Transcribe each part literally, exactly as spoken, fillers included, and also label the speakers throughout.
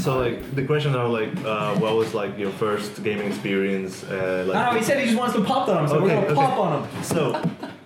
Speaker 1: So like the questions are like, uh, what was like your first gaming experience? Uh, like
Speaker 2: No, no, he said he just wants to pop on him, so
Speaker 1: Okay,
Speaker 2: we're gonna
Speaker 1: okay.
Speaker 2: pop on him.
Speaker 1: So,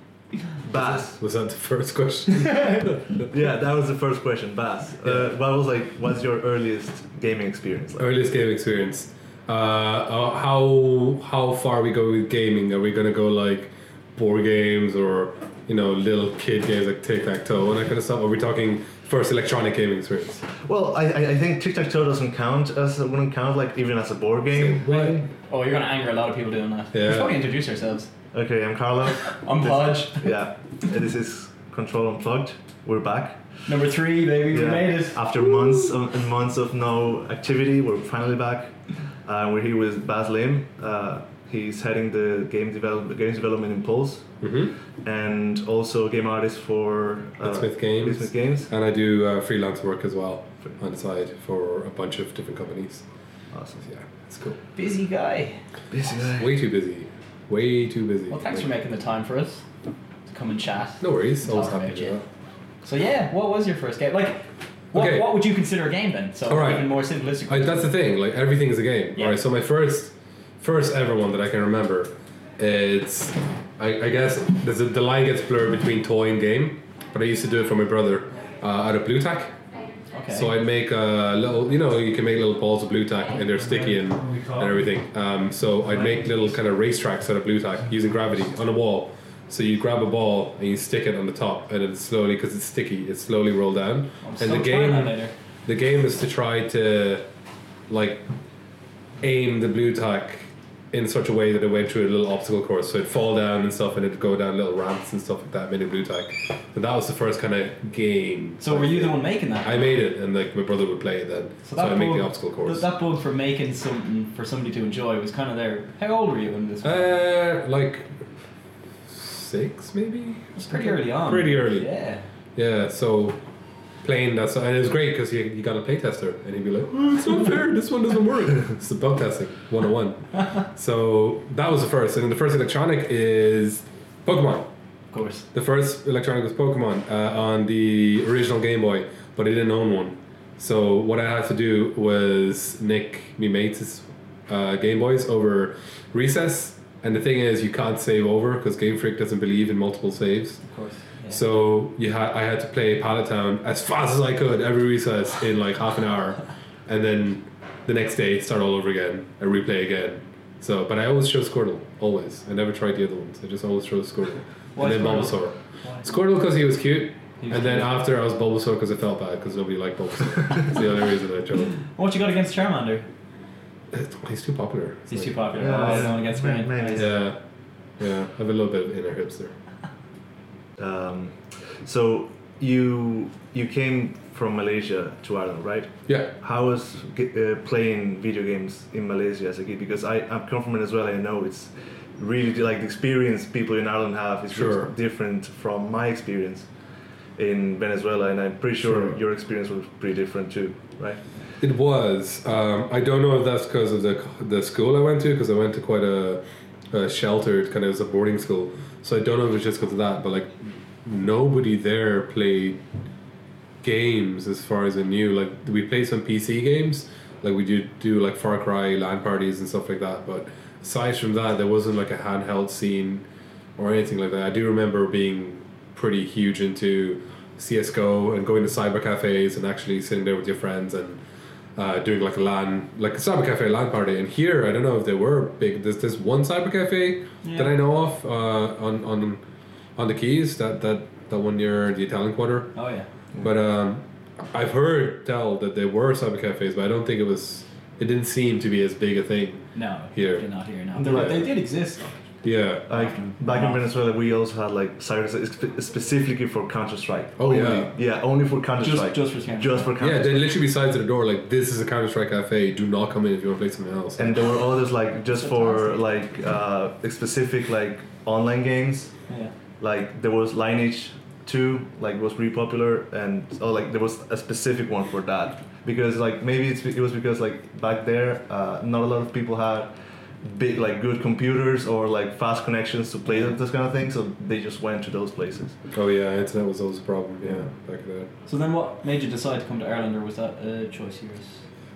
Speaker 1: Bass.
Speaker 3: Was that the first question?
Speaker 1: Yeah, that was the first question. Bass. Uh, what was like? What's your earliest gaming experience? Like?
Speaker 3: Earliest game experience. Uh, uh, how how far we go with gaming? Are we gonna go like board games or you know little kid games like tic tac toe and that kind of stuff? Or are we talking first electronic gaming experience?
Speaker 1: Well, I I I think tic tac toe doesn't count as wouldn't count like even as a board game.
Speaker 3: Right.
Speaker 2: Oh, you're gonna anger a lot of people doing that.
Speaker 3: Yeah.
Speaker 2: We should probably introduce ourselves.
Speaker 1: Okay, I'm Carlo.
Speaker 2: I'm Podge.
Speaker 1: Yeah, this is Control Unplugged. We're back.
Speaker 2: Number three, baby, we
Speaker 1: Yeah.
Speaker 2: made it.
Speaker 1: After months of, and months of no activity, we're finally back. Uh, we're here with Baz Lim. Uh, he's heading the game develop games development in Pulse,
Speaker 3: Mm-hmm.
Speaker 1: and also game artist for uh,
Speaker 3: Smith Games.
Speaker 1: Smith Games.
Speaker 3: And I do uh, freelance work as well on the side for a bunch of different companies.
Speaker 1: Awesome.
Speaker 3: Yeah, it's cool.
Speaker 2: Busy guy.
Speaker 1: Busy guy.
Speaker 3: Way too busy. Way too busy.
Speaker 2: Well, thanks for making the time for us to come and chat.
Speaker 3: No worries.
Speaker 2: Talk
Speaker 3: Always happy
Speaker 2: about
Speaker 3: to do
Speaker 2: you.
Speaker 3: that.
Speaker 2: So yeah, what was your first game? Like, what,
Speaker 3: Okay.
Speaker 2: what would you consider a game then? So
Speaker 3: All right.
Speaker 2: even more simplistic.
Speaker 3: I, that's the thing. Like everything is a game.
Speaker 2: Yeah.
Speaker 3: All right. So my first, first ever one that I can remember, it's, I, I guess there's a, the line gets blurred between toy and game, but I used to do it for my brother uh, out of Blue Tack.
Speaker 2: Okay.
Speaker 3: So I'd make a little, you know, you can make little balls of Blue Tack and they're sticky and, and everything. Um, so I'd make little kind of racetracks out of Blue Tack using gravity on a wall. So you grab a ball and you stick it on the top, and it slowly, because it's sticky, it slowly roll down.
Speaker 2: I'm
Speaker 3: And
Speaker 2: so
Speaker 3: the
Speaker 2: trying
Speaker 3: game,
Speaker 2: that later.
Speaker 3: the game is to try to, like, aim the Blue Tack in such a way that it went through a little obstacle course. So it'd fall down and stuff, and it'd go down little ramps and stuff like that, made a Blue Tack. So that was the first kind of game.
Speaker 2: So were you the one making that?
Speaker 3: I made it, and like my brother would play it then. So,
Speaker 2: that
Speaker 3: I make the
Speaker 2: bug-
Speaker 3: obstacle course.
Speaker 2: That bug for making something for somebody to enjoy was kind of there. How old were you when this?
Speaker 3: Uh, like six maybe.
Speaker 2: It's pretty early on.
Speaker 3: Pretty early.
Speaker 2: Yeah.
Speaker 3: Yeah. So playing that, so, and it was great because you you got a play tester, and he'd be like, oh, "It's not fair. This one doesn't work." It's the bug testing one oh one. So that was the first, and then the first electronic is Pokemon.
Speaker 2: Of course.
Speaker 3: The first electronic was Pokemon uh, on the original Game Boy, but I didn't own one. So what I had to do was nick me mates' uh, Game Boys over recess. And the thing is, you can't save over because Game Freak doesn't believe in multiple saves.
Speaker 2: Of course. Yeah.
Speaker 3: So you ha- I had to play Pallet Town as fast as I could every recess in like half an hour, and then the next day start all over again and replay again. So, but I always chose Squirtle, always. I never tried the other ones. I just always chose Squirtle.
Speaker 2: Why
Speaker 3: and then
Speaker 2: Squirtle?
Speaker 3: Bulbasaur.
Speaker 2: Why?
Speaker 3: Squirtle because he was cute,
Speaker 2: He was
Speaker 3: and then
Speaker 2: cute.
Speaker 3: after I was Bulbasaur because I felt bad because nobody liked Bulbasaur. That's the only reason I chose.
Speaker 2: What you got against Charmander?
Speaker 3: He's too popular. It's
Speaker 2: He's
Speaker 3: like-
Speaker 2: too popular.
Speaker 1: Yeah,
Speaker 2: oh, I
Speaker 1: yeah.
Speaker 2: don't want to get
Speaker 1: Maybe.
Speaker 2: screen.
Speaker 1: Maybe.
Speaker 3: Yeah, yeah. I have a little bit of inner hipster.
Speaker 1: Um, so you you came from Malaysia to Ireland, right?
Speaker 3: Yeah.
Speaker 1: How was ge- uh, playing video games in Malaysia as a kid? Because I I come from Venezuela. I know it's really like the experience people in Ireland have is
Speaker 3: Sure.
Speaker 1: really different from my experience in Venezuela, and I'm pretty sure
Speaker 3: Sure.
Speaker 1: your experience was pretty different too, right?
Speaker 3: It was. Um, I don't know if that's because of the the school I went to, because I went to quite a, a sheltered kind of, it was a boarding school. So I don't know if it's just because of that, but like nobody there played games as far as I knew. Like we played some P C games, like we do do like Far Cry LAN parties and stuff like that. But aside from that, there wasn't like a handheld scene or anything like that. I do remember being pretty huge into C S G O and going to cyber cafes and actually sitting there with your friends and uh, doing like a LAN, like a cyber cafe LAN party. And here, I don't know if they were big. There's this one cyber cafe
Speaker 2: Yeah.
Speaker 3: that I know of uh, on on on the Keys, that that that one near the Italian Quarter.
Speaker 2: Oh yeah.
Speaker 3: But um, I've heard tell that there were cyber cafes, but I don't think it was. It didn't seem to be as big a thing.
Speaker 2: No.
Speaker 3: Here.
Speaker 2: They're not here now.
Speaker 1: They're
Speaker 2: But
Speaker 1: right.
Speaker 2: they did exist.
Speaker 3: Yeah.
Speaker 1: Like
Speaker 2: Often.
Speaker 1: back in
Speaker 2: Wow.
Speaker 1: Venezuela, we also had like cyber spe- specifically for Counter Strike.
Speaker 3: Oh, yeah.
Speaker 1: yeah, only for Counter
Speaker 2: Just
Speaker 1: Strike.
Speaker 2: just for Counter.
Speaker 1: Just for Counter
Speaker 3: Yeah, they
Speaker 1: Strike.
Speaker 3: literally be signs at the door like, this is a Counter Strike cafe. Do not come in if you want to play something else.
Speaker 1: And there were others like just for like uh, specific like online games.
Speaker 2: Yeah.
Speaker 1: Like there was Lineage two, like was really popular, and oh like there was a specific one for that because like maybe it's, it was because like back there uh, not a lot of people had big like good computers or like fast connections to play this kind of thing, so they just went to those places.
Speaker 3: Oh yeah, internet was always a problem. Yeah, back then.
Speaker 2: So then, what made you decide to come to Ireland, or was that a choice of yours?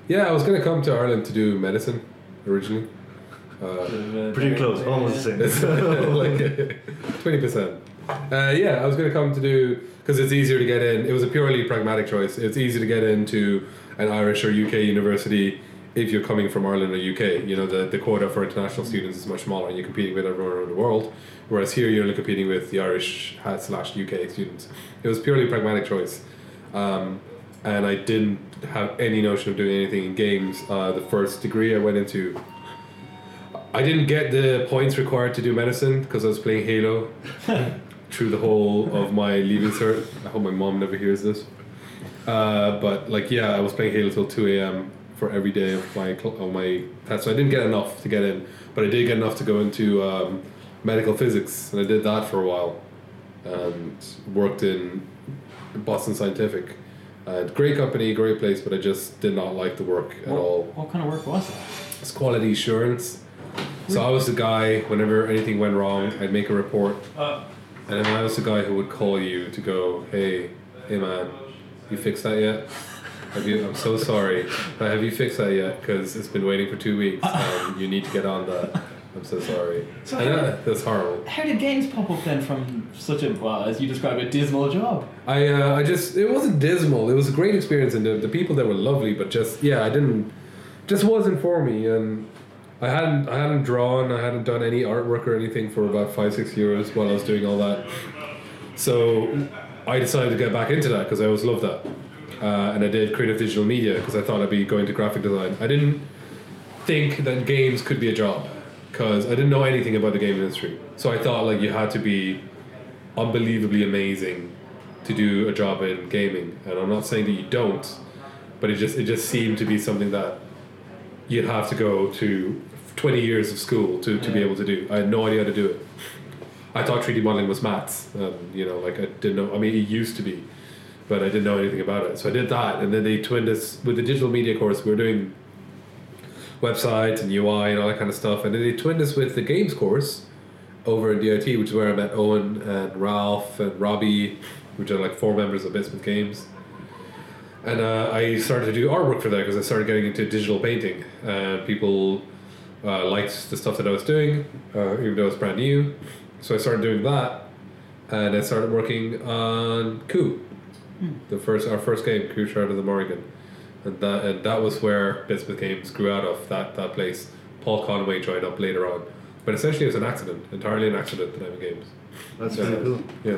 Speaker 3: Yeah, I was gonna come to Ireland to do medicine originally. Uh,
Speaker 1: Pretty close, almost the same.
Speaker 3: It's like twenty percent. Uh, yeah, I was going to come to do because it's easier to get in. It was a purely pragmatic choice. It's easy to get into an Irish or U K university if you're coming from Ireland or U K. You know, the, the quota for international students is much smaller, and you're competing with everyone around the world. Whereas here, you're only competing with the Irish slash U K students. It was purely pragmatic choice, um, and I didn't have any notion of doing anything in games. Uh, the first degree I went into. I didn't get the points required to do medicine because I was playing Halo through the whole of my leaving cert. I hope my mom never hears this. Uh, but like, yeah, I was playing Halo till two a.m. for every day of my cl- of my test. So I didn't get enough to get in, but I did get enough to go into um, medical physics, and I did that for a while, and worked in Boston Scientific. And great company, great place, but I just did not like the work at
Speaker 2: what,
Speaker 3: all.
Speaker 2: What kind of work was that?
Speaker 3: It's quality assurance. So I was the guy, whenever anything went wrong, I'd make a report.
Speaker 2: Uh,
Speaker 3: And then I was the guy who would call you to go, hey, hey man, you fixed that yet? Have you, I'm so sorry, but have you fixed that yet? Because it's been waiting for two weeks and you need to get on that. I'm so sorry.
Speaker 2: So
Speaker 3: and that, that's horrible.
Speaker 2: How did games pop up then from such a, well, as you described, a dismal job?
Speaker 3: I uh, I just, it wasn't dismal. It was a great experience, and the, the people there were lovely, but just, yeah, I didn't, just wasn't for me. And I hadn't I hadn't drawn, I hadn't done any artwork or anything for about five, six years while I was doing all that. So I decided to get back into that because I always loved that. Uh, and I did creative digital media because I thought I'd be going to graphic design. I didn't think that games could be a job because I didn't know anything about the game industry. So I thought like you had to be unbelievably amazing to do a job in gaming. And I'm not saying that you don't, but it just it just seemed to be something that you'd have to go to twenty years of school to, to
Speaker 2: yeah.
Speaker 3: be able to do. I had no idea how to do it. I thought three D modeling was maths. Um, you know, like I didn't know, I mean, it used to be, but I didn't know anything about it. So I did that, and then they twinned us with the digital media course. We were doing websites and U I and all that kind of stuff, and then they twinned us with the games course over in D I T, which is where I met Owen and Ralph and Robbie, which are like four members of Bismuth Games. And uh, I started to do artwork for that because I started getting into digital painting. And people uh, liked the stuff that I was doing, uh, even though it's brand new. So I started doing that, and I started working on Coup, mm. the first our first game, Coup Shard of the Morrigan, and that and that was where Bismuth Games grew out of. That that place. Paul Conway joined up later on, but essentially it was an accident, entirely an accident. The name of games.
Speaker 1: That's
Speaker 3: yeah.
Speaker 1: really cool.
Speaker 3: Yeah.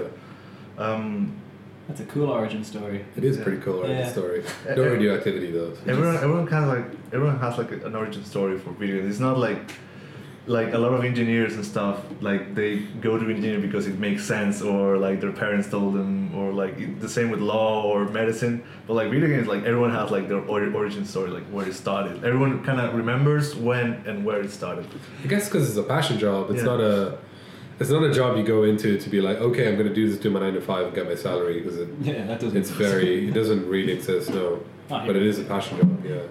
Speaker 1: Um,
Speaker 2: That's a cool origin story.
Speaker 3: It is
Speaker 1: yeah.
Speaker 3: pretty cool origin
Speaker 2: Yeah.
Speaker 3: story. No radioactivity though. So
Speaker 1: everyone,
Speaker 3: just-
Speaker 1: everyone kind of like everyone has like an origin story for video games. It's not like like a lot of engineers and stuff. Like they go to engineering because it makes sense, or like their parents told them, or like it- the same with law or medicine. But like video games, like everyone has like their or- origin story, like where it started. Everyone kind of remembers when and where it started.
Speaker 3: I guess because it's a passion job. It's
Speaker 1: Yeah.
Speaker 3: not a. It's not a job you go into to be like, okay, I'm going to do this, do my nine to five, and get my salary, because it,
Speaker 2: Yeah, that doesn't
Speaker 3: it's very, it doesn't really exist, no.
Speaker 2: Not
Speaker 3: But it is a passion job, yeah.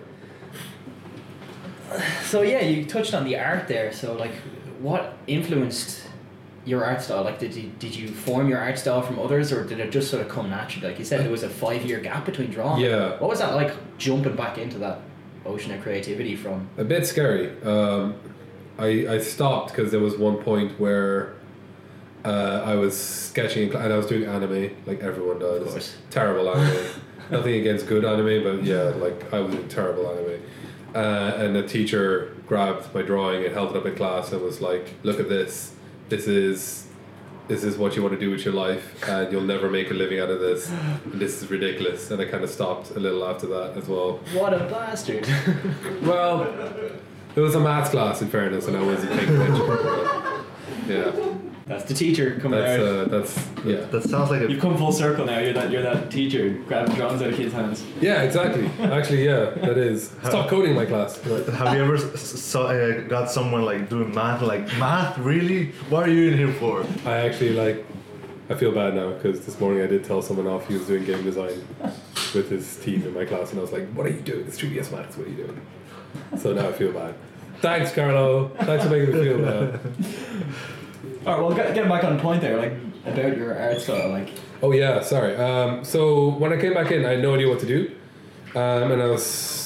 Speaker 4: So yeah, you touched on the art there. So like, what influenced your art style? Like, did you did you form your art style from others, or did it just sort of come naturally? Like you said, there was a five year gap between drawing.
Speaker 3: Yeah.
Speaker 4: What was that like, jumping back into that ocean of creativity from?
Speaker 3: A bit scary. Um, I, I stopped because there was one point where uh, I was sketching and I was doing anime, like everyone does.
Speaker 4: Of course.
Speaker 3: Terrible anime. Nothing against good anime, but yeah, like I was doing terrible anime. Uh, and the teacher grabbed my drawing and held it up in class and was like, "Look at this. This is this is what you want to do with your life, and you'll never make a living out of this. And this is ridiculous." And I kind of stopped a little after that as well.
Speaker 4: What a bastard!
Speaker 3: Well, it was a maths class, in fairness, and I wasn't paying attention. Yeah,
Speaker 4: That's the teacher coming
Speaker 3: that's
Speaker 4: out.
Speaker 3: uh, that's yeah,
Speaker 1: That sounds like
Speaker 2: You've
Speaker 1: a
Speaker 2: come full circle now. You're that you're that teacher grabbing drawings out of kids' hands.
Speaker 3: yeah, exactly. Actually, yeah, that is. Stop coding my class.
Speaker 1: Have you ever s- s- saw, uh, got someone like doing math? Like math, really? What are you in here for?
Speaker 3: I actually like. I feel bad now because this morning I did tell someone off he was doing game design with his team in my class, and I was like, "What are you doing? It's three D S Max. What are you doing?" So now I feel bad. Thanks, Carlo. Thanks for making me feel bad.
Speaker 2: All right. Well, get, getting back on point there, like about your art style, like.
Speaker 3: Oh yeah, sorry. Um, so when I came back in, I had no idea what to do, um, and I was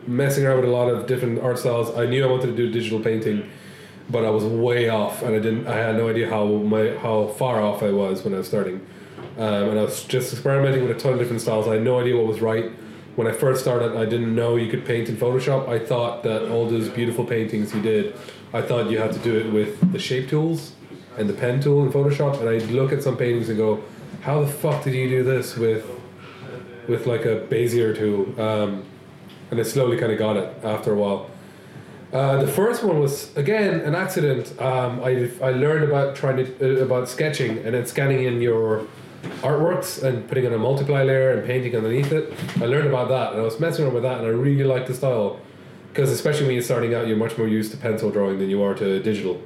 Speaker 3: messing around with a lot of different art styles. I knew I wanted to do digital painting, but I was way off, and I didn't. I had no idea how my how far off I was when I was starting, um, and I was just experimenting with a ton of different styles. I had no idea what was right. When I first started, I didn't know you could paint in Photoshop. I thought that all those beautiful paintings you did, I thought you had to do it with the shape tools and the pen tool in Photoshop. And I'd look at some paintings and go, how the fuck did you do this with with like a Bezier tool? Um, and I slowly kind of got it after a while. Uh, the first one was, again, an accident. Um, I, I learned about trying to, uh, about sketching and then scanning in your artworks and putting on a multiply layer and painting underneath it. I learned about that, and I was messing around with that, and I really liked the style, because especially when you're starting out, you're much more used to pencil drawing than you are to digital.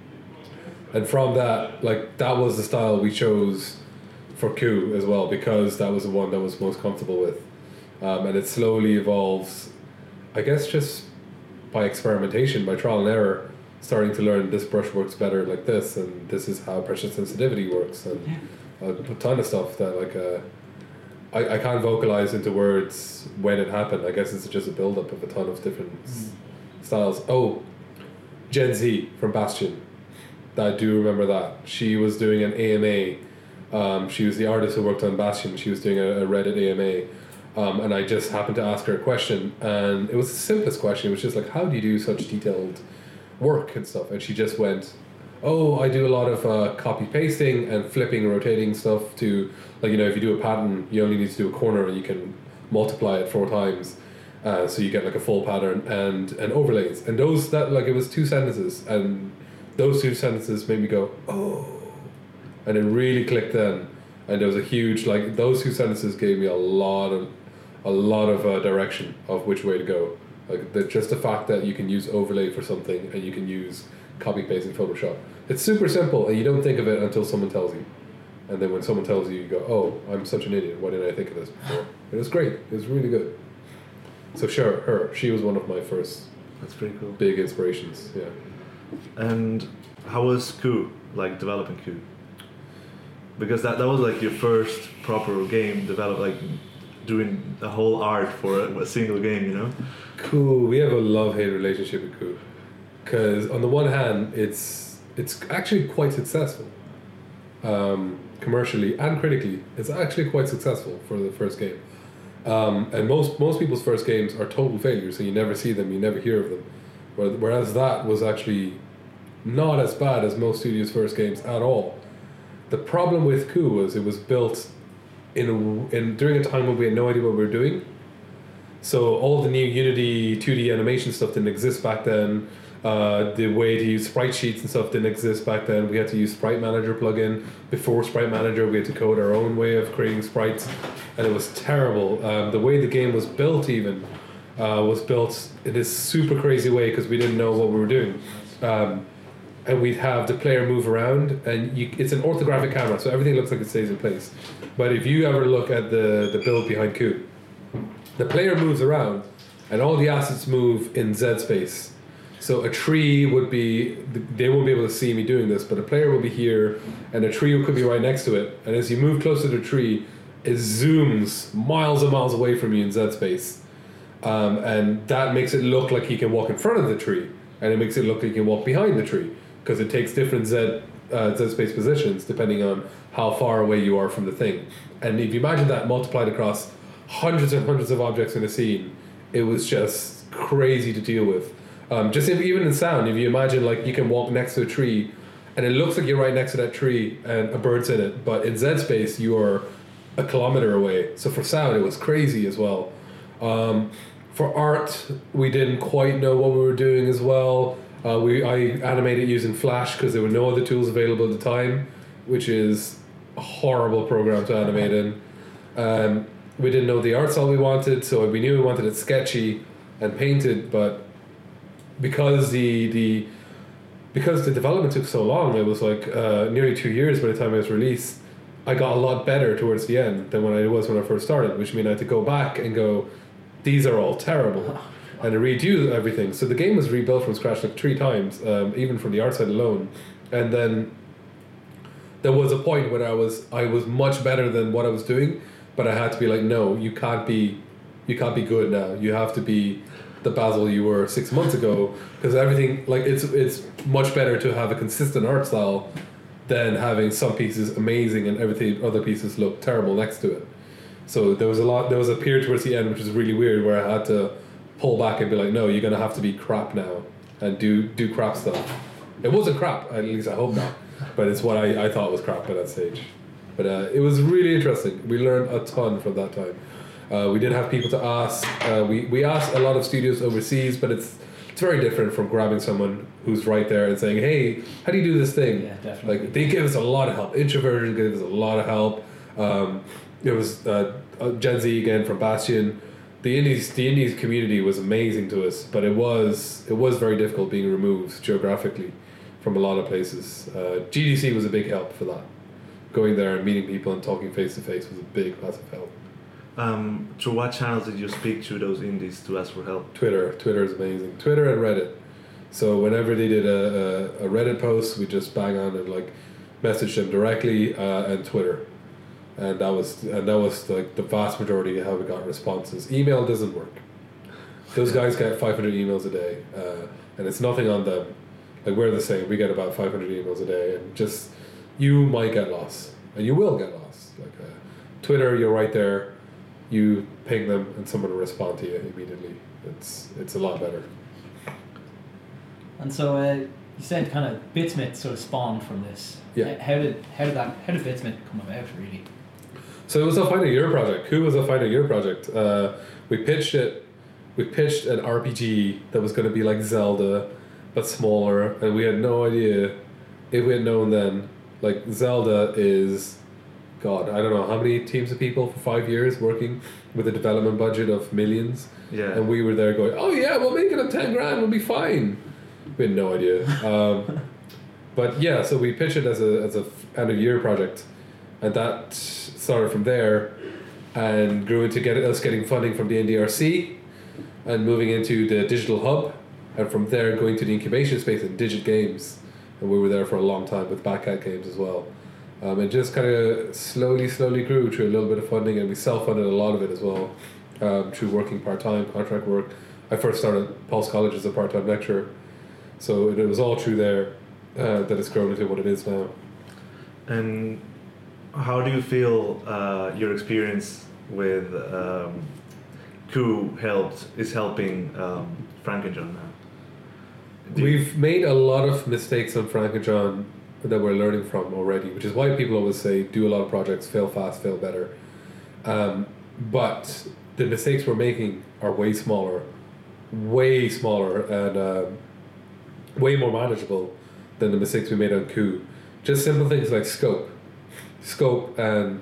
Speaker 3: And from that, like, that was the style we chose for Coup as well, because that was the one that was most comfortable with. Um, and it slowly evolves, I guess, just by experimentation, by trial and error, starting to learn this brush works better like this, and this is how pressure sensitivity works, and yeah. A ton of stuff that like uh, I, I can't vocalize into words when it happened. I guess it's just a build-up of a ton of different mm. styles. Oh, Gen Z from Bastion. I do remember that. She was doing an A M A. Um, she was the artist who worked on Bastion. She was doing a, a Reddit A M A. Um, and I just happened to ask her a question, and it was the simplest question. It was just like, how do you do such detailed work and stuff? And she just went, oh, I do a lot of uh, copy pasting and flipping and rotating stuff to, like, you know, if you do a pattern, you only need to do a corner and you can multiply it four times. Uh, so you get like a full pattern and, and overlays. And those, that like, it was two sentences, and those two sentences made me go, oh, and it really clicked then. And there was a huge, like, those two sentences gave me a lot of, a lot of uh, direction of which way to go. Like, the, just the fact that you can use overlay for something and you can use copy paste in Photoshop. It's super simple, and you don't think of it until someone tells you. And then when someone tells you, you go, oh, I'm such an idiot. Why didn't I think of this before? It was great. It was really good. So sure, her. She was one of my first
Speaker 1: That's pretty cool.
Speaker 3: big inspirations, yeah.
Speaker 1: And how was Coup, like developing Coup? Because that, that was like your first proper game developed, like doing a whole art for a, a single game, you know?
Speaker 3: Coup, we have a love-hate relationship with Coup. Because on the one hand, it's it's actually quite successful, um, commercially and critically. It's actually quite successful for the first game, um, and most most people's first games are total failures. So you never see them, you never hear of them. Whereas that was actually not as bad as most studios' first games at all. The problem with Coup was it was built in a, in during a time when we had no idea what we were doing. So all the new Unity two D animation stuff didn't exist back then. Uh, the way to use sprite sheets and stuff didn't exist back then. We had to use Sprite Manager plugin. Before Sprite Manager, we had to code our own way of creating sprites, and it was terrible. Um, the way the game was built, even, uh, was built in this super crazy way because we didn't know what we were doing. Um, and we'd have the player move around, and you, it's an orthographic camera, so everything looks like it stays in place. But if you ever look at the, the build behind Coup, the player moves around, and all the assets move in Z space. So a tree would be, they won't be able to see me doing this, but a player will be here, and a tree could be right next to it. And as you move closer to the tree, it zooms miles and miles away from you in Z space. Um, and that makes it look like you can walk in front of the tree, and it makes it look like you can walk behind the tree, because it takes different Z, uh, Z space positions depending on how far away you are from the thing. And if you imagine that multiplied across hundreds and hundreds of objects in a scene, it was just crazy to deal with. Um, just if, even in sound, if you imagine like you can walk next to a tree and it looks like you're right next to that tree and a bird's in it, but in Z space you are a kilometer away. So for sound it was crazy as well. Um, for art, we didn't quite know what we were doing as well. Uh, we I animated using Flash because there were no other tools available at the time, which is a horrible program to animate in. Um, we didn't know the art style we wanted, so we knew we wanted it sketchy and painted, but because the the because the development took so long, it was like uh, nearly two years by the time it was released, I got a lot better towards the end than when I was when I first started, which means I had to go back and go, these are all terrible, and to redo everything. So the game was rebuilt from scratch like three times, um, even from the art side alone. And then there was a point where I was I was much better than what I was doing, but I had to be like, no, you can't be, you can't be good now. You have to be the Basil you were six months ago, because everything like it's it's much better to have a consistent art style than having some pieces amazing and everything other pieces look terrible next to it. So there was a lot. There was a period towards the end which was really weird, where I had to pull back and be like, no, you're gonna have to be crap now and do do crap stuff. It wasn't crap, at least I hope not, but it's what I, I thought was crap at that stage. But uh, it was really interesting. We learned a ton from that time. Uh, we did have people to ask. Uh, we we asked a lot of studios overseas, but it's it's very different from grabbing someone who's right there and saying, "Hey, how do you do this thing?"
Speaker 2: Yeah, definitely.
Speaker 3: Like they gave us a lot of help. Introversion gave us a lot of help. Um, it was uh, uh, Gen Z again from Bastion. The indies the indies community was amazing to us, but it was it was very difficult being removed geographically from a lot of places. Uh, G D C was a big help for that. Going there and meeting people and talking face to face was a big, massive help.
Speaker 1: Um, through what channels did you speak to those indies to ask for help?
Speaker 3: Twitter. Twitter is amazing. Twitter and Reddit. So whenever they did a, a, a Reddit post, we just bang on and like message them directly, uh, and Twitter. And that was and that was like the vast majority of how we got responses. Email doesn't work. Those guys get five hundred emails a day, uh, and it's nothing on them. Like we're the same. We get about five hundred emails a day, and just you might get lost, and you will get lost. Like uh, Twitter, you're right there. You ping them, and someone will respond to you immediately. It's it's a lot better.
Speaker 2: And so uh, you said kind of Bitsmith sort of spawned from this.
Speaker 3: Yeah.
Speaker 2: Uh, How did how did that how did Bitsmith come about really?
Speaker 3: So it was a final year project. Who was a final year project? Uh, we pitched it. We pitched an R P G that was going to be like Zelda, but smaller, and we had no idea. If we had known then, like Zelda is, God, I don't know how many teams of people for five years working with a development budget of millions,
Speaker 1: Yeah.
Speaker 3: and we were there going, oh yeah, we'll make it at ten grand, we'll be fine. We had no idea. Um, but yeah, so we pitched it as a as a end of year project, and that started from there, and grew into get us getting funding from the N D R C, and moving into the digital hub, and from there going to the incubation space in Digit Games, and we were there for a long time with Backcat Games as well. Um, it just kind of slowly, slowly grew through a little bit of funding, and we self-funded a lot of it as well, um, through working part-time, contract work. I first started at Pulse College as a part-time lecturer, so it, it was all through there uh, that it's grown into what it is now.
Speaker 1: And how do you feel uh, your experience with um, Coup helped is helping um, Frank and John now? Do you-
Speaker 3: We've made a lot of mistakes on Frank and John that we're learning from already, which is why people always say do a lot of projects, fail fast, fail better. Um, but the mistakes we're making are way smaller, way smaller, and um, way more manageable than the mistakes we made on Coup. Just simple things like scope, scope, and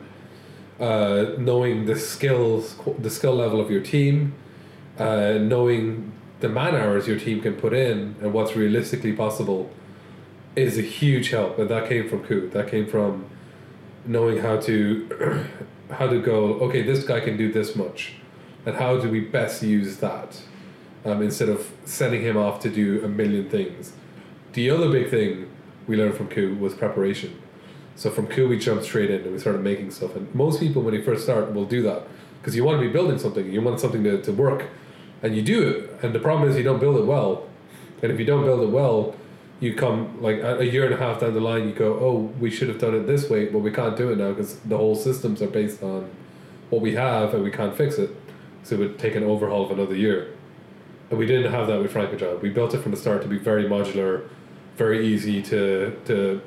Speaker 3: uh, knowing the skills, the skill level of your team, uh, knowing the man hours your team can put in and what's realistically possible is a huge help, and that came from Coup. That came from knowing how to how to go, okay, this guy can do this much, and how do we best use that, um, instead of sending him off to do a million things. The other big thing we learned from Coup was preparation. So from Coup we jumped straight in and we started making stuff, and most people when they first start will do that because you want to be building something, you want something to, to work, and you do it, and the problem is you don't build it well, and if you don't build it well, you come like a year and a half down the line, you go, oh, we should have done it this way, but we can't do it now because the whole systems are based on what we have and we can't fix it. So it would take an overhaul of another year. And we didn't have that with Frank and John. We built it from the start to be very modular, very easy to to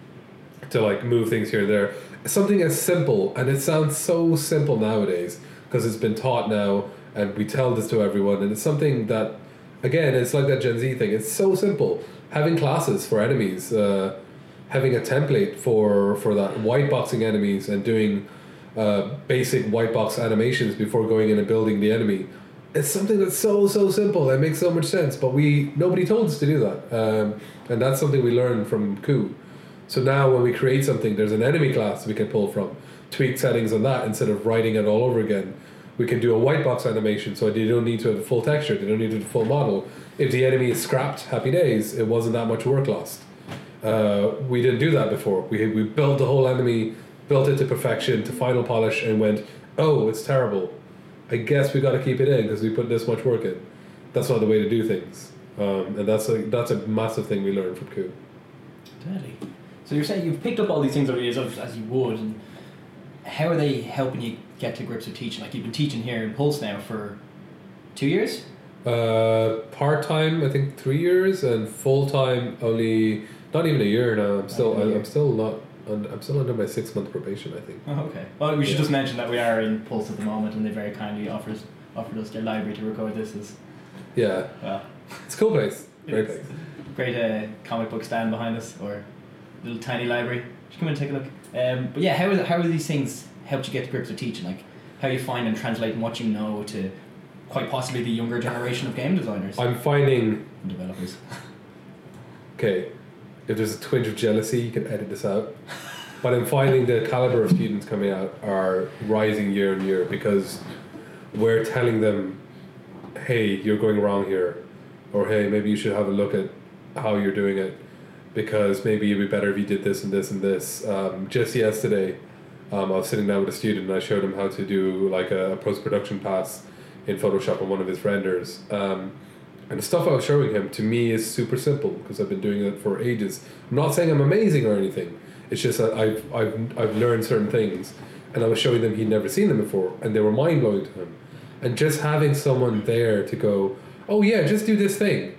Speaker 3: to like move things here and there. Something as simple, and it sounds so simple nowadays because it's been taught now and we tell this to everyone, and it's something that, again, it's like that Gen Z thing. It's so simple. Having classes for enemies, uh, having a template for, for that, white boxing enemies and doing uh, basic white box animations before going in and building the enemy. It's something that's so, so simple and makes so much sense, but we nobody told us to do that. Um, and that's something we learned from Coup. So now when we create something, there's an enemy class we can pull from, tweak settings on that instead of writing it all over again. We can do a white box animation, so they don't need to have the full texture, they don't need to have the full model. If the enemy is scrapped, happy days, it wasn't that much work lost. Uh, we didn't do that before. We we built the whole enemy, built it to perfection, to final polish, and went, oh, it's terrible. I guess we got to keep it in because we put this much work in. that's not the way to do things. Um, and that's a that's a massive thing we learned from Coop.
Speaker 2: Totally. So you're saying you've picked up all these things over the years as, as you would, and how are they helping you get to grips with teaching? Like you've been teaching here in Pulse now for two years?
Speaker 3: Uh, part time, I think three years, and full time only not even a year now. I'm still I, I'm still not un, I'm still under my six month probation, I think.
Speaker 2: Oh, okay. Well, we should
Speaker 3: Yeah.
Speaker 2: just mention that we are in Pulse at the moment, and they very kindly offers offered us their library to record this. As
Speaker 3: Yeah,
Speaker 2: well,
Speaker 3: it's a cool place. Great
Speaker 2: it's
Speaker 3: place.
Speaker 2: great uh, comic book stand behind us, or little tiny library. Just come in and take a look. Um, but yeah, how is, how are these things helped you get to grips with teaching? Like how you find and translating what you know to quite possibly the younger generation of game designers
Speaker 3: I'm finding
Speaker 2: and developers.
Speaker 3: okay, if there's a twinge of jealousy, you can edit this out. But I'm finding the caliber of students coming out are rising year on year because we're telling them, hey, you're going wrong here, or hey, maybe you should have a look at how you're doing it, because maybe it'd be better if you did this and this and this. Um, just yesterday, um, I was sitting down with a student and I showed him how to do like a post-production pass in Photoshop on one of his renders. Um, and the stuff I was showing him, to me, is super simple because I've been doing it for ages. I'm not saying I'm amazing or anything. It's just that I've, I've, I've learned certain things, and I was showing them he'd never seen them before, and they were mind-blowing to him. And just having someone there to go, oh yeah, just do this thing.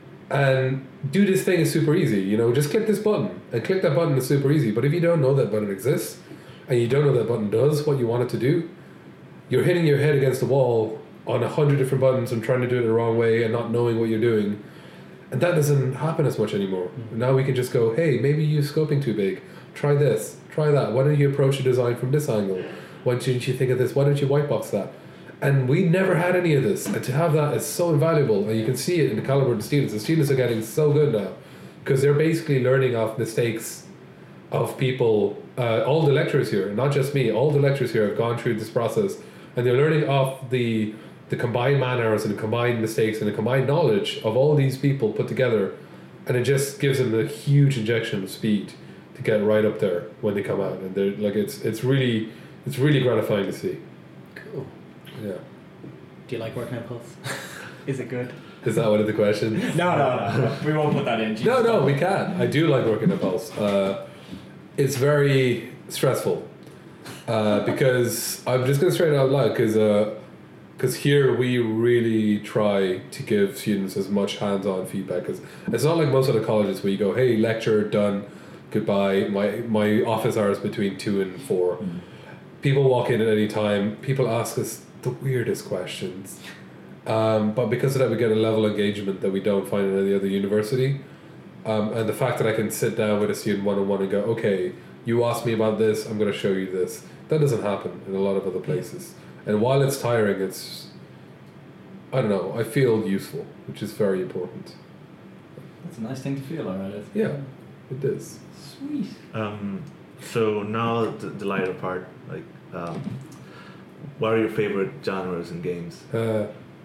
Speaker 3: And do this thing is super easy, you know, just click this button. And click that button is super easy. But if you don't know that button exists, and you don't know that button does what you want it to do, you're hitting your head against the wall on a hundred different buttons and trying to do it the wrong way and not knowing what you're doing. And that doesn't happen as much anymore. Mm-hmm. Now we can just go, hey, maybe you're scoping too big. Try this, try that. Why don't you approach the design from this angle? Why didn't you think of this? Why don't you white box that? And we never had any of this. And to have that is so invaluable. And you can see it in the caliber of the students. The students are getting so good now because they're basically learning off mistakes of people, uh, all the lecturers here, not just me, all the lecturers here have gone through this process, and they're learning off the the combined man hours and the combined mistakes and the combined knowledge of all these people put together, and it just gives them a huge injection of speed to get right up there when they come out. And they're like, it's it's really it's really gratifying to see.
Speaker 4: Cool.
Speaker 3: Yeah.
Speaker 4: Do you like working at Pulse? Is it good?
Speaker 3: Is that one of the questions?
Speaker 2: No, no, no. We won't put that in. Jesus.
Speaker 3: No, no, we can. I do like working at Pulse. Uh, it's very stressful uh, because I'm just going to straight out loud because uh, because here we really try to give students as much hands-on feedback. Cause it's not like most of the colleges where you go, hey, lecture, done, goodbye. My my office hours between two and four. Mm. People walk in at any time. People ask us the weirdest questions. Um, but because of that, we get a level of engagement that we don't find in any other university. Um, and the fact that I can sit down with a student one-on-one and go, okay, you asked me about this, I'm going to show you this. That doesn't happen in a lot of other places. And while it's tiring, it's, I don't know, I feel useful, which is very important.
Speaker 2: That's a nice thing to feel, alright.
Speaker 3: Yeah, it is.
Speaker 2: Sweet.
Speaker 1: Um, so now the, the lighter part, like, um, what are your favorite genres in games?
Speaker 3: Uh,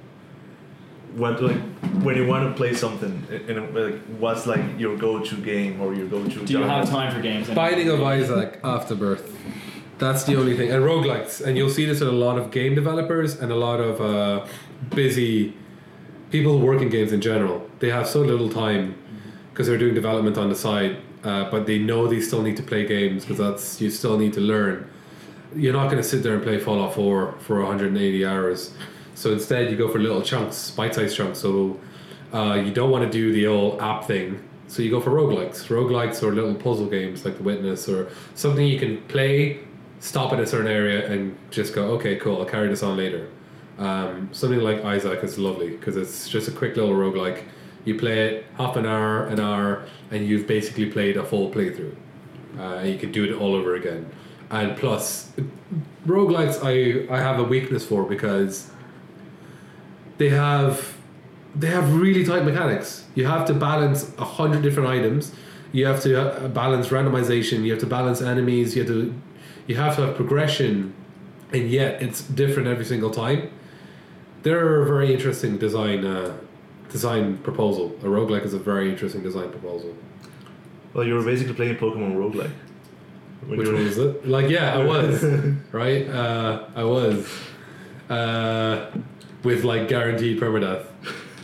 Speaker 1: What like when you want to play something, in a, like, what's like your go-to game or your go-to?
Speaker 2: Do you
Speaker 1: genre?
Speaker 2: have time for games?
Speaker 3: Binding of Isaac, Afterbirth. That's the only thing. And roguelikes. And you'll see this in a lot of game developers and a lot of uh, busy people who work in games in general. They have so little time because they're doing development on the side, uh, but they know they still need to play games because that's you still need to learn. You're not going to sit there and play Fallout four for one hundred eighty hours. So instead you go for little chunks, bite-sized chunks. So uh, you don't want to do the old app thing. So you go for roguelikes. Roguelikes or little puzzle games like The Witness or something you can play, stop in a certain area and just go, okay, cool, I'll carry this on later. Um, something like Isaac is lovely because it's just a quick little roguelike. You play it half an hour, an hour, and you've basically played a full playthrough. Uh, and you can do it all over again. And plus, roguelikes I, I have a weakness for because they have they have really tight mechanics. You have to balance a hundred different items. You have to uh, balance randomization. You have to balance enemies. You have to you have to have progression, and yet it's different every single time. They're a very interesting design uh, design proposal. A roguelike is a very interesting design proposal.
Speaker 1: Well, you were basically playing Pokemon roguelike. When
Speaker 3: Which
Speaker 1: you were-
Speaker 3: one was it? Like, yeah, I was. right? Uh, I was. Uh, with, like, guaranteed permadeath.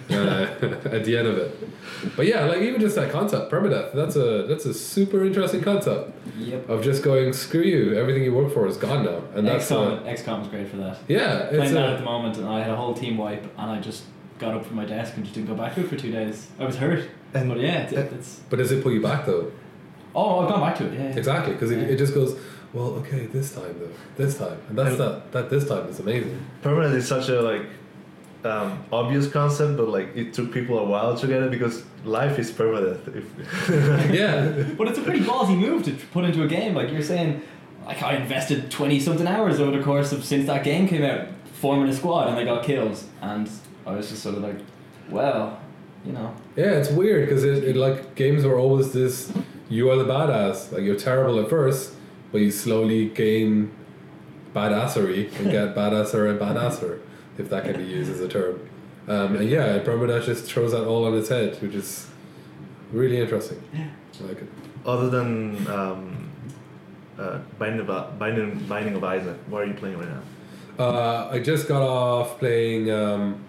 Speaker 3: uh, at the end of it. But yeah, like even just that concept, permadeath. That's a that's a super interesting concept.
Speaker 2: Yep.
Speaker 3: Of just going, screw you, everything you work for is gone now, and that's
Speaker 2: X COM,
Speaker 3: uh,
Speaker 2: X COM is great for that.
Speaker 3: yeah, it's
Speaker 2: Playing that
Speaker 3: a,
Speaker 2: at the moment, and I had a whole team wipe, and I just got up from my desk and just didn't go back to it for two days. I was hurt,
Speaker 1: And-
Speaker 2: but yeah, it's,
Speaker 1: and-
Speaker 2: it's.
Speaker 3: But does it pull you back though?
Speaker 2: Oh, I've gone back to it. Yeah.
Speaker 3: Exactly, because it,
Speaker 2: Yeah.
Speaker 3: it just goes, well, okay, this time though, this time, and that's
Speaker 1: And-
Speaker 3: that that this time is amazing.
Speaker 1: Permanent is such a like um, obvious concept, but like it took people a while to get it because life is permanent. If
Speaker 3: Yeah,
Speaker 2: But it's a pretty ballsy move to put into a game. Like you're saying, like I invested twenty something hours over the course of since that game came out, forming a squad, and they got kills, and I was just sort of like, well, you know.
Speaker 3: yeah, it's weird because it, it like games were always this, you are the badass, like you're terrible at first, but you slowly gain badassery and get badasser and badasser, if that can be used as a term. Um, and yeah, permadeath just throws that all on its head, which is really interesting. I like it.
Speaker 1: other than um, uh, Binding of Binding, Binding of Isaac, what are you playing right now?
Speaker 3: Uh, I just got off playing. Um,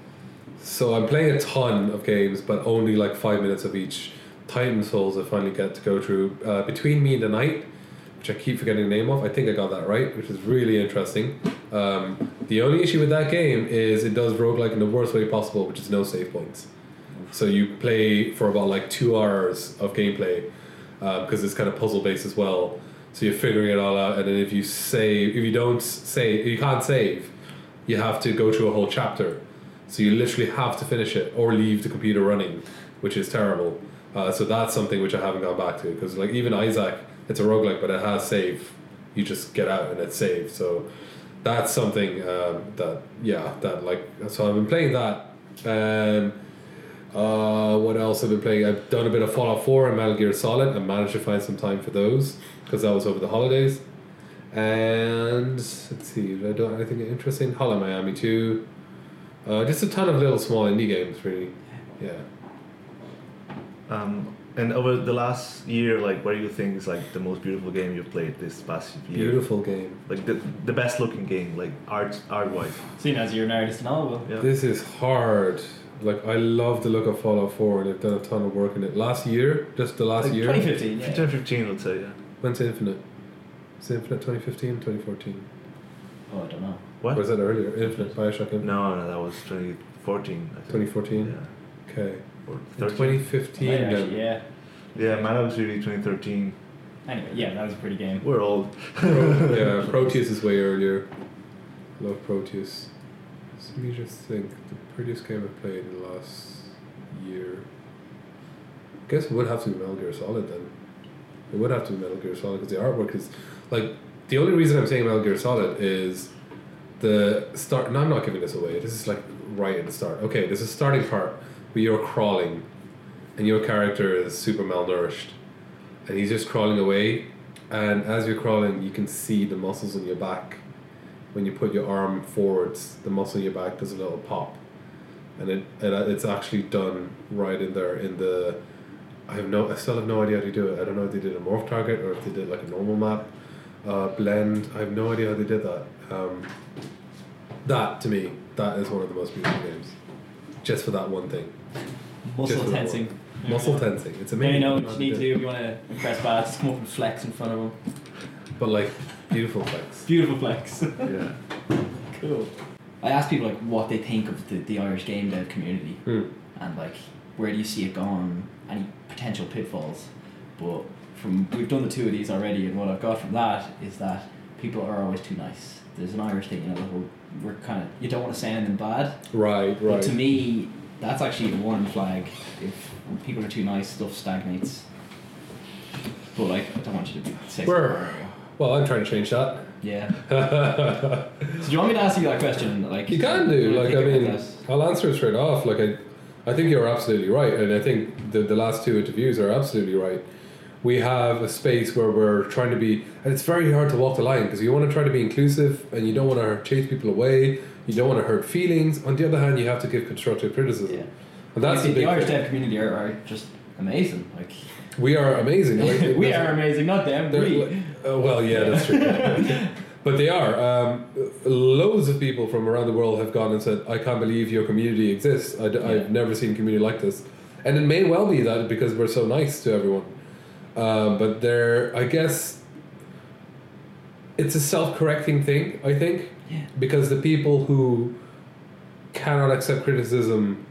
Speaker 3: so I'm playing a ton of games, but only like five minutes of each. Titan Souls, I finally get to go through. Uh, Between Me and the Night, which I keep forgetting the name of. I think I got that right, which is really interesting. Um, the only issue with that game is it does roguelike in the worst way possible, which is no save points. So you play for about like two hours of gameplay because it's kind of puzzle based as well. So you're figuring it all out, and then if you save, if you don't save, if you can't save, you have to go through a whole chapter. So you literally have to finish it or leave the computer running, which is terrible. Uh, so that's something which I haven't gone back to because like even Isaac, it's a roguelike, but it has save. You just get out and it's saved. So that's something um, that yeah that like so I've been playing that. Um, uh, what else have I been playing? I've done a bit of Fallout four and Metal Gear Solid. I managed to find some time for those because that was over the holidays. And let's see, did I do anything interesting? Hollow Miami two. Uh, just a ton of little small indie games, really. Yeah.
Speaker 1: Um, and over the last year, like, what do you think is like the most beautiful game you've played this past year?
Speaker 3: Beautiful game.
Speaker 1: Like the the best looking game, like art art wise.
Speaker 2: Seeing as you're an artist and all, well,
Speaker 1: Yeah.
Speaker 3: This is hard. Like I love the look of Fallout four, and they've done a ton of work in it. Last year, just the last
Speaker 1: Like
Speaker 3: year.
Speaker 2: twenty fifteen, yeah.
Speaker 1: twenty fifteen, let's say, yeah.
Speaker 3: When's Infinite? Is it Infinite twenty fifteen, twenty fourteen?
Speaker 2: Oh, I don't know.
Speaker 1: What?
Speaker 3: Or was that earlier? Infinite, Bioshock Infinite.
Speaker 1: No, no, that was twenty fourteen. I think.
Speaker 3: twenty fourteen?
Speaker 1: Yeah.
Speaker 3: Okay.
Speaker 1: Or
Speaker 3: In
Speaker 1: thirteen.
Speaker 3: twenty fifteen
Speaker 2: Might
Speaker 3: then.
Speaker 2: actually, yeah.
Speaker 1: Yeah, mine was really twenty thirteen.
Speaker 2: Anyway, yeah, that was a pretty game.
Speaker 1: We're old.
Speaker 3: Pro- yeah, Proteus is way earlier. Love Proteus. So let me just think. The prettiest game I played in the last year. I guess it would have to be Metal Gear Solid then. It would have to be Metal Gear Solid because the artwork is like the only reason I'm saying Metal Gear Solid is the start. No, I'm not giving this away. This is like right at the start. Okay, there's a starting part where you're crawling, and your character is super malnourished, and he's just crawling away. And as you're crawling, you can see the muscles on your back. When you put your arm forwards, the muscle in your back does a little pop, and it, it it's actually done right in there in the. I have no. I still have no idea how to do it. I don't know if they did a morph target or if they did like a normal map, uh, blend. I have no idea how they did that. Um, that to me, that is one of the most beautiful games, just for that one thing.
Speaker 2: Muscle
Speaker 3: Just for that
Speaker 2: tensing.
Speaker 3: one. Muscle tensing. It's
Speaker 2: Now
Speaker 3: amazing.
Speaker 2: you know what
Speaker 3: how
Speaker 2: you
Speaker 3: they
Speaker 2: need to
Speaker 3: did
Speaker 2: do if you want to impress Baz. Just come up and flex in front of him.
Speaker 3: But like beautiful flex.
Speaker 2: Beautiful flex.
Speaker 1: Yeah.
Speaker 2: Cool. I asked people like what they think of the, the Irish game dev community
Speaker 3: Hmm.
Speaker 2: and like where do you see it going, any potential pitfalls. But from we've done the two of these already, and what I've got from that is that people are always too nice. There's an Irish thing, you know, that we're, we're kind of you don't want to say anything bad.
Speaker 3: Right. Right.
Speaker 2: But to me, that's actually a warning flag. If people are too nice, stuff stagnates. But like, I don't want you to be say
Speaker 3: We're-
Speaker 2: something.
Speaker 3: Well, I'm trying to change that.
Speaker 2: Yeah. So do you want me to ask you that question? Like
Speaker 3: You can do.
Speaker 2: when
Speaker 3: Like,
Speaker 2: think
Speaker 3: I
Speaker 2: about
Speaker 3: mean,
Speaker 2: that?
Speaker 3: I'll answer it straight off. Like, I, I think you're absolutely right. And I think the, the last two interviews are absolutely right. We have a space where we're trying to be, and it's very hard to walk the line because you want to try to be inclusive and you don't want to chase people away. You don't want to hurt feelings. On the other hand, you have to give constructive criticism.
Speaker 2: Yeah.
Speaker 3: And that's
Speaker 2: Like,
Speaker 3: the
Speaker 2: the,
Speaker 3: big
Speaker 2: the Irish
Speaker 3: thing.
Speaker 2: dev community are, are just amazing. Like
Speaker 3: We are amazing. Like,
Speaker 2: we
Speaker 3: there's-
Speaker 2: are amazing, not them.
Speaker 3: there-
Speaker 2: We.
Speaker 3: uh, well, yeah, that's true. But they are. Um, loads of people from around the world have gone and said, I can't believe your community exists. I d-
Speaker 2: Yeah.
Speaker 3: I've never seen a community like this. And it may well be that because we're so nice to everyone. Um, but there, I guess, it's a self-correcting thing, I think.
Speaker 2: Yeah.
Speaker 3: Because the people who cannot accept criticism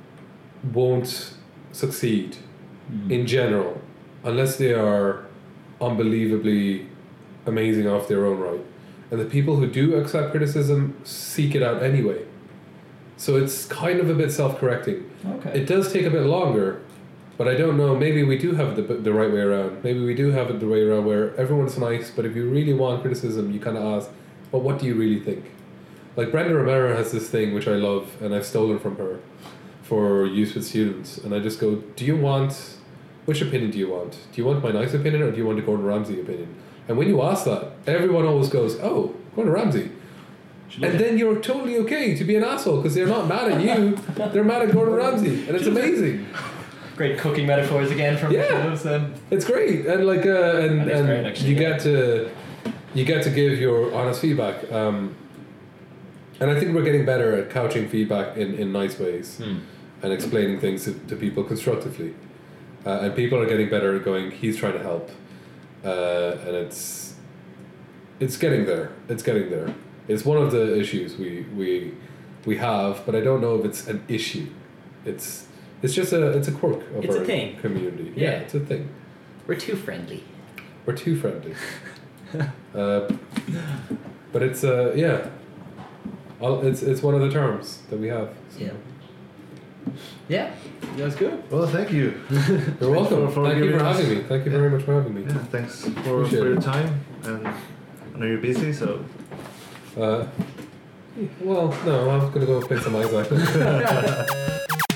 Speaker 3: won't succeed
Speaker 2: Mm.
Speaker 3: in general, unless they are unbelievably amazing off their own right. And the people who do accept criticism seek it out anyway. So it's kind of a bit self-correcting.
Speaker 2: Okay.
Speaker 3: It does take a bit longer, but I don't know, maybe we do have it the, the right way around. Maybe we do have it the way around where everyone's nice, but if you really want criticism, you kind of ask, well, what do you really think? Like Brenda Romero has this thing which I love, and I've stolen from her for use with students. And I just go, do you want, which opinion do you want? Do you want my nice opinion or do you want the Gordon Ramsay opinion? And when you ask that, everyone always goes, oh, Gordon Ramsay. And then you're totally okay to be an asshole because they're not mad at you, they're mad at Gordon Ramsay. And it's amazing.
Speaker 2: Great cooking metaphors again from
Speaker 3: Yeah.
Speaker 2: those, um,
Speaker 3: It's great. And like, uh, and,
Speaker 2: That is
Speaker 3: and
Speaker 2: great, actually,
Speaker 3: you
Speaker 2: yeah.
Speaker 3: get to, you get to give your honest feedback. Um, and I think we're getting better at couching feedback in, in nice ways
Speaker 2: Hmm.
Speaker 3: and explaining things to, to people constructively. Uh, and people are getting better at going, he's trying to help. Uh, and it's it's getting there. It's getting there. It's one of the issues we we we have, but I don't know if it's an issue. It's it's just a it's a quirk of
Speaker 2: It's a
Speaker 3: our
Speaker 2: thing.
Speaker 3: community.
Speaker 2: Yeah.
Speaker 3: Yeah, it's a thing.
Speaker 2: We're too friendly.
Speaker 3: We're too friendly. uh, but it's uh yeah. I'll, it's it's one of the terms that we have. So.
Speaker 2: Yeah. Yeah. That was good.
Speaker 1: Well, thank you.
Speaker 3: You're welcome.
Speaker 1: For- for
Speaker 3: Thank you
Speaker 1: giving
Speaker 3: for
Speaker 1: us-
Speaker 3: having me. Thank you
Speaker 1: Yeah.
Speaker 3: very much for having me.
Speaker 1: Yeah, thanks for,
Speaker 3: Appreciate
Speaker 1: for your
Speaker 3: it.
Speaker 1: time. And I know you're busy, so
Speaker 3: Uh, well, no, I'm gonna go play some Isaac.